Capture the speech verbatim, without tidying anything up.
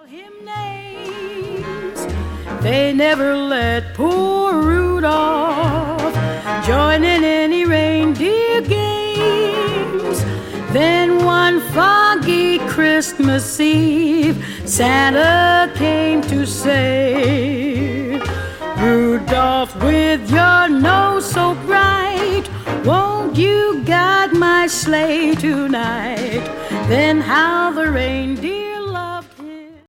him names. They never let poor Rudolph join in any reindeer games. Then one foggy Christmas Eve, Santa came to say, Rudolph, with your nose so bright, won't you guide my sleigh tonight? Then how the reindeer